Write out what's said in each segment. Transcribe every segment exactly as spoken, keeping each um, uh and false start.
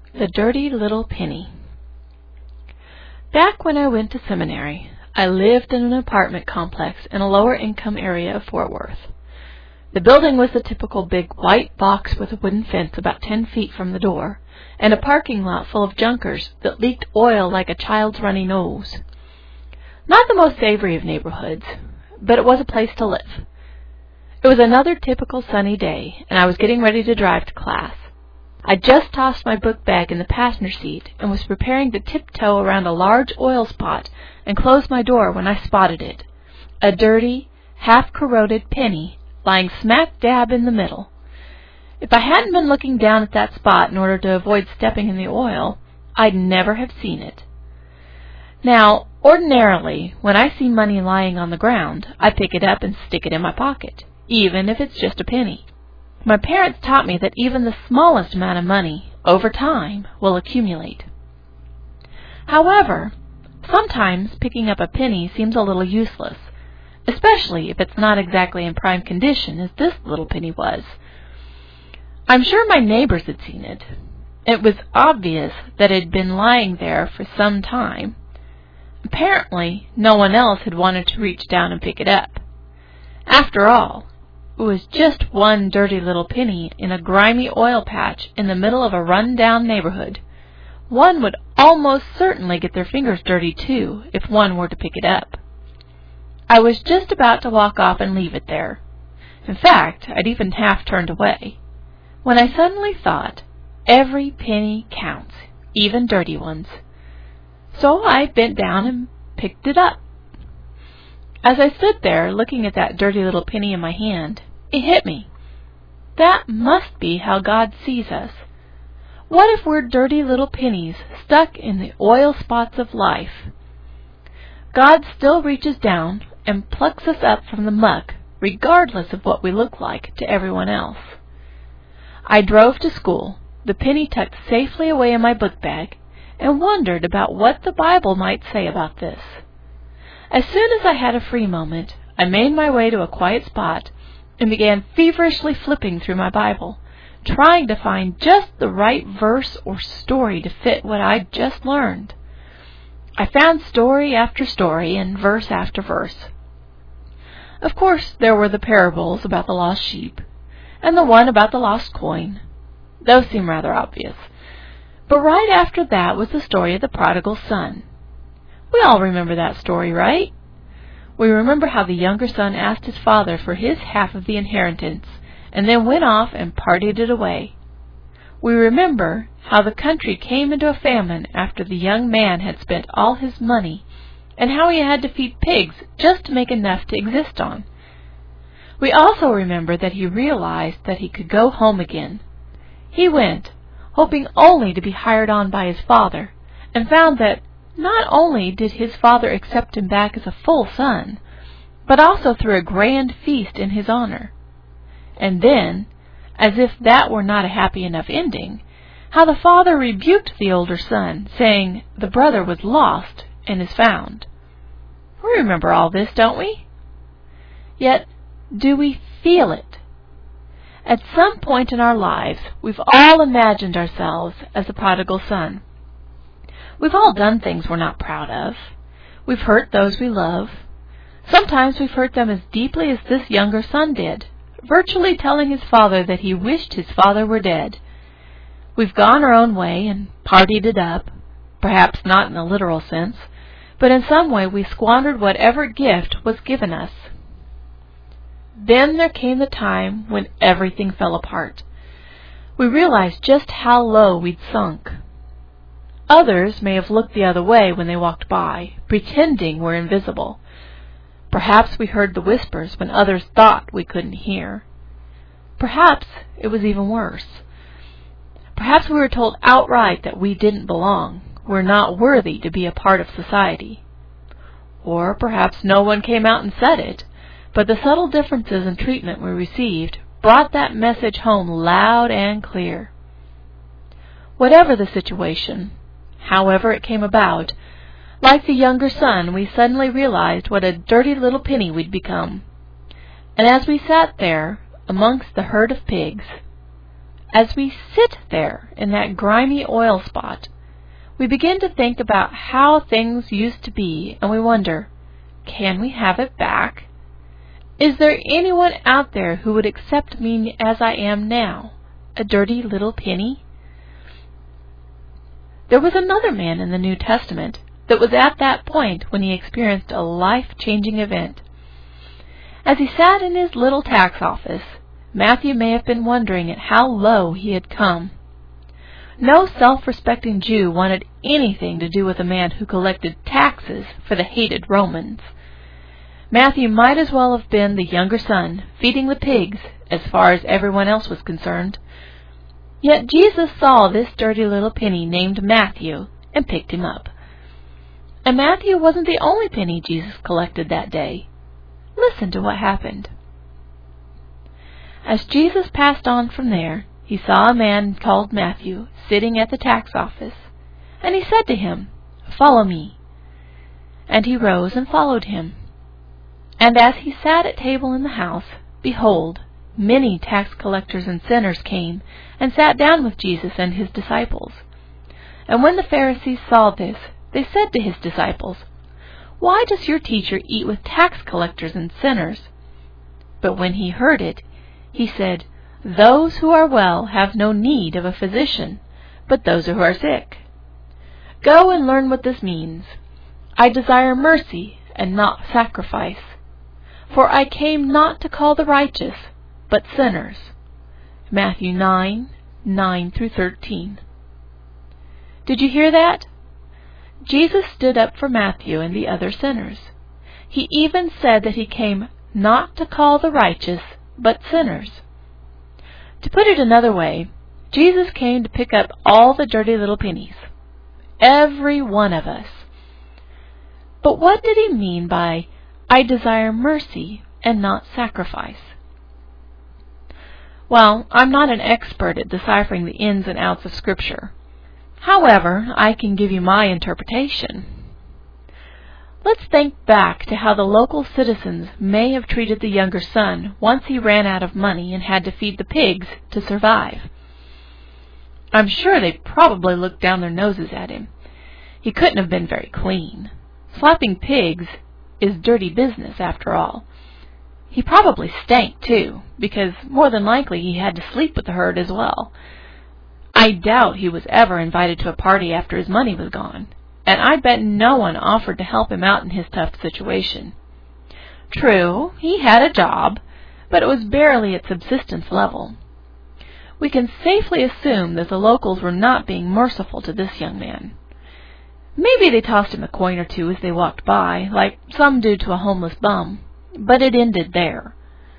The Dirty Little Penny. Back when I went to seminary, I lived in an apartment complex in a lower-income area of Fort Worth. The building was the typical big white box with a wooden fence about ten feet from the door, and a parking lot full of junkers that leaked oil like a child's runny nose. Not the most savory of neighborhoods, but it was a place to live. It was another typical sunny day, and I was getting ready to drive to class. I just tossed my book bag in the passenger seat and was preparing to tiptoe around a large oil spot and close my door when I spotted it. A dirty, half-corroded penny lying smack dab in the middle. If I hadn't been looking down at that spot in order to avoid stepping in the oil, I'd never have seen it. Now, ordinarily, when I see money lying on the ground, I pick it up and stick it in my pocket, even if it's just a penny. My parents taught me that even the smallest amount of money, over time, will accumulate. However, sometimes picking up a penny seems a little useless, especially if it's not exactly in prime condition as this little penny was. I'm sure my neighbors had seen it. It was obvious that it had been lying there for some time. Apparently, no one else had wanted to reach down and pick it up. After all, it was just one dirty little penny in a grimy oil patch in the middle of a run-down neighborhood. One would almost certainly get their fingers dirty, too, if one were to pick it up. I was just about to walk off and leave it there. In fact, I'd even half turned away, when I suddenly thought, every penny counts, even dirty ones. So I bent down and picked it up. As I stood there looking at that dirty little penny in my hand, it hit me. That must be how God sees us. What if we're dirty little pennies stuck in the oil spots of life? God still reaches down and plucks us up from the muck, regardless of what we look like to everyone else. I drove to school, the penny tucked safely away in my book bag, and wondered about what the Bible might say about this. As soon as I had a free moment, I made my way to a quiet spot and began feverishly flipping through my Bible, trying to find just the right verse or story to fit what I'd just learned. I found story after story and verse after verse. Of course, there were the parables about the lost sheep, and the one about the lost coin. Those seem rather obvious. But right after that was the story of the prodigal son. We all remember that story, right? We remember how the younger son asked his father for his half of the inheritance, and then went off and partied it away. We remember how the country came into a famine after the young man had spent all his money, and how he had to feed pigs just to make enough to exist on. We also remember that he realized that he could go home again. He went, hoping only to be hired on by his father, and found that not only did his father accept him back as a full son, but also threw a grand feast in his honor. And then, as if that were not a happy enough ending, how the father rebuked the older son, saying the brother was lost and is found. We remember all this, don't we? Yet, do we feel it? At some point in our lives, we've all imagined ourselves as the prodigal son. We've all done things we're not proud of. We've hurt those we love. Sometimes we've hurt them as deeply as this younger son did, virtually telling his father that he wished his father were dead. We've gone our own way and partied it up, perhaps not in a literal sense, but in some way we squandered whatever gift was given us. Then there came the time when everything fell apart. We realized just how low we'd sunk. Others may have looked the other way when they walked by, pretending we're invisible. Perhaps we heard the whispers when others thought we couldn't hear. Perhaps it was even worse. Perhaps we were told outright that we didn't belong, were not worthy to be a part of society. Or perhaps no one came out and said it, but the subtle differences in treatment we received brought that message home loud and clear. Whatever the situation, however it came about, like the younger son, we suddenly realized what a dirty little penny we'd become. And as we sat there amongst the herd of pigs, As we sit there in that grimy oil spot, we begin to think about how things used to be, and we wonder, can we have it back? Is there anyone out there who would accept me as I am now, a dirty little penny? There was another man in the New Testament that was at that point when he experienced a life-changing event. As he sat in his little tax office, Matthew may have been wondering at how low he had come. No self-respecting Jew wanted anything to do with a man who collected taxes for the hated Romans. Matthew might as well have been the younger son, feeding the pigs, as far as everyone else was concerned. Yet Jesus saw this dirty little penny named Matthew and picked him up. And Matthew wasn't the only penny Jesus collected that day. Listen to what happened. As Jesus passed on from there, he saw a man called Matthew sitting at the tax office, and he said to him, "Follow me." And he rose and followed him. And as he sat at table in the house, behold, many tax collectors and sinners came and sat down with Jesus and his disciples. And when the Pharisees saw this, they said to his disciples, "Why does your teacher eat with tax collectors and sinners?" But when he heard it, he said, "Those who are well have no need of a physician, but those who are sick. Go and learn what this means. I desire mercy and not sacrifice. For I came not to call the righteous, but sinners." Matthew nine, nine through thirteen. Did you hear that? Jesus stood up for Matthew and the other sinners. He even said that he came not to call the righteous, but sinners. To put it another way, Jesus came to pick up all the dirty little pennies. Every one of us. But what did he mean by, "I desire mercy and not sacrifice"? Well, I'm not an expert at deciphering the ins and outs of Scripture. However, I can give you my interpretation. Let's think back to how the local citizens may have treated the younger son once he ran out of money and had to feed the pigs to survive. I'm sure they probably looked down their noses at him. He couldn't have been very clean. Slapping pigs is dirty business, after all. He probably stank, too, because more than likely he had to sleep with the herd as well. I doubt he was ever invited to a party after his money was gone, and I bet no one offered to help him out in his tough situation. True, he had a job, but it was barely at subsistence level. We can safely assume that the locals were not being merciful to this young man. Maybe they tossed him a coin or two as they walked by, like some do to a homeless bum, but it ended there.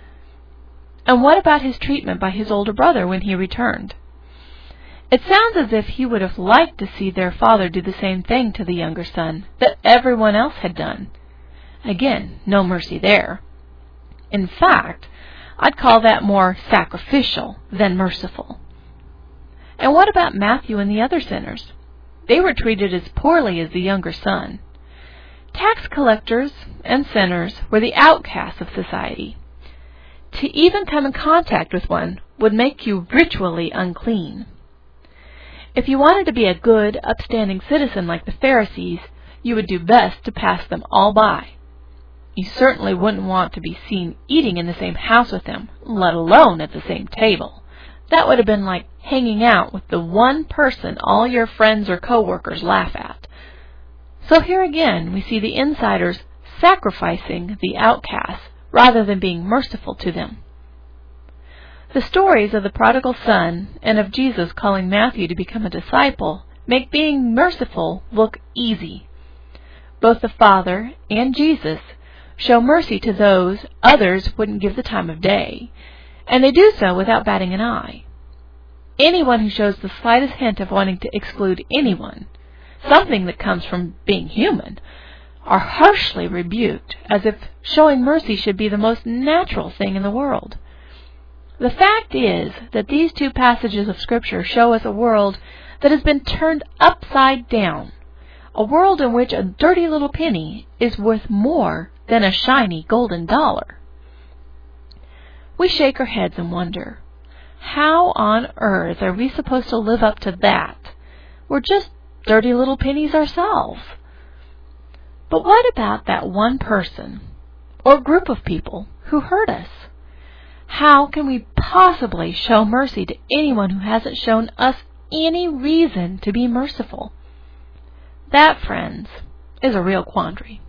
And what about his treatment by his older brother when he returned? It sounds as if he would have liked to see their father do the same thing to the younger son that everyone else had done. Again, no mercy there. In fact, I'd call that more sacrificial than merciful. And what about Matthew and the other sinners? They were treated as poorly as the younger son. Tax collectors and sinners were the outcasts of society. To even come in contact with one would make you ritually unclean. If you wanted to be a good, upstanding citizen like the Pharisees, you would do best to pass them all by. You certainly wouldn't want to be seen eating in the same house with them, let alone at the same table. That would have been like hanging out with the one person all your friends or coworkers laugh at. So here again we see the insiders sacrificing the outcasts rather than being merciful to them. The stories of the prodigal son and of Jesus calling Matthew to become a disciple make being merciful look easy. Both the Father and Jesus show mercy to those others wouldn't give the time of day, and they do so without batting an eye. Anyone who shows the slightest hint of wanting to exclude anyone, something that comes from being human, are harshly rebuked, as if showing mercy should be the most natural thing in the world. The fact is that these two passages of Scripture show us a world that has been turned upside down, a world in which a dirty little penny is worth more than a shiny golden dollar. We shake our heads and wonder, How on earth are we supposed to live up to that? We're just dirty little pennies ourselves. But what about that one person or group of people who hurt us? How can we possibly show mercy to anyone who hasn't shown us any reason to be merciful? That, friends, is a real quandary.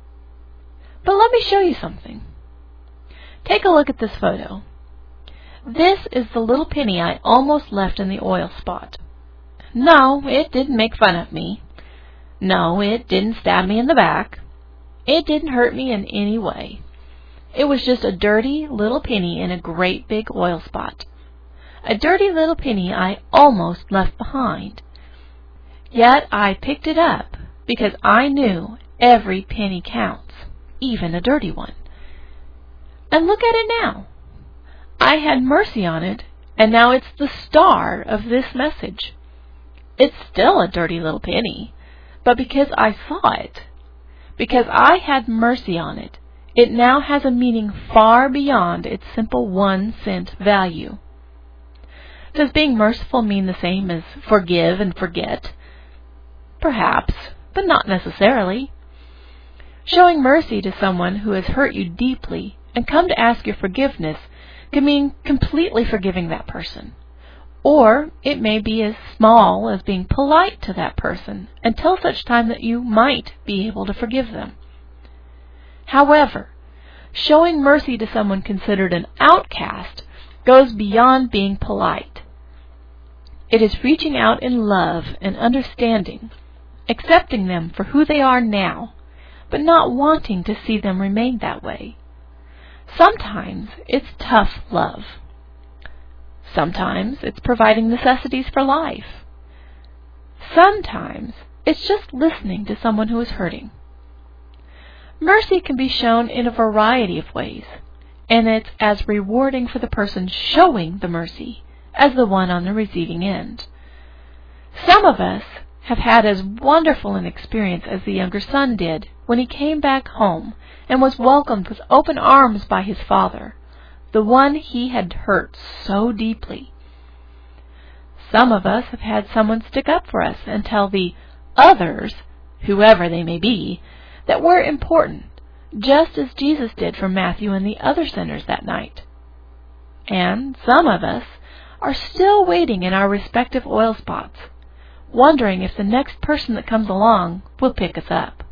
But let me show you something. Take a look at this photo. This is the little penny I almost left in the oil spot. No, it didn't make fun of me. No, it didn't stab me in the back. It didn't hurt me in any way. It was just a dirty little penny in a great big oil spot. A dirty little penny I almost left behind. Yet I picked it up because I knew every penny counts, even a dirty one. And look at it now. I had mercy on it, and now it's the star of this message. It's still a dirty little penny, but because I saw it, because I had mercy on it, it now has a meaning far beyond its simple one cent value. Does being merciful mean the same as forgive and forget? Perhaps, but not necessarily. Showing mercy to someone who has hurt you deeply and come to ask your forgiveness can mean completely forgiving that person. Or it may be as small as being polite to that person until such time that you might be able to forgive them. However, showing mercy to someone considered an outcast goes beyond being polite. It is reaching out in love and understanding, accepting them for who they are now, but not wanting to see them remain that way. Sometimes it's tough love. Sometimes it's providing necessities for life. Sometimes it's just listening to someone who is hurting. Mercy can be shown in a variety of ways, and it's as rewarding for the person showing the mercy as the one on the receiving end. Some of us have had as wonderful an experience as the younger son did when he came back home and was welcomed with open arms by his father, the one he had hurt so deeply. Some of us have had someone stick up for us and tell the others, whoever they may be, that we're important, just as Jesus did for Matthew and the other sinners that night. And some of us are still waiting in our respective oil spots, wondering if the next person that comes along will pick us up.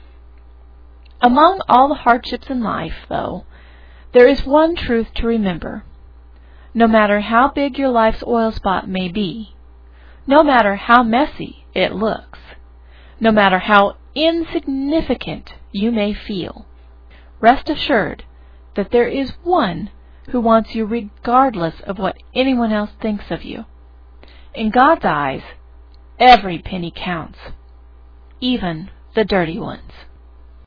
Among all the hardships in life, though, there is one truth to remember. No matter how big your life's oil spot may be, no matter how messy it looks, no matter how insignificant you may feel, rest assured that there is one who wants you regardless of what anyone else thinks of you. In God's eyes, every penny counts, even the dirty ones.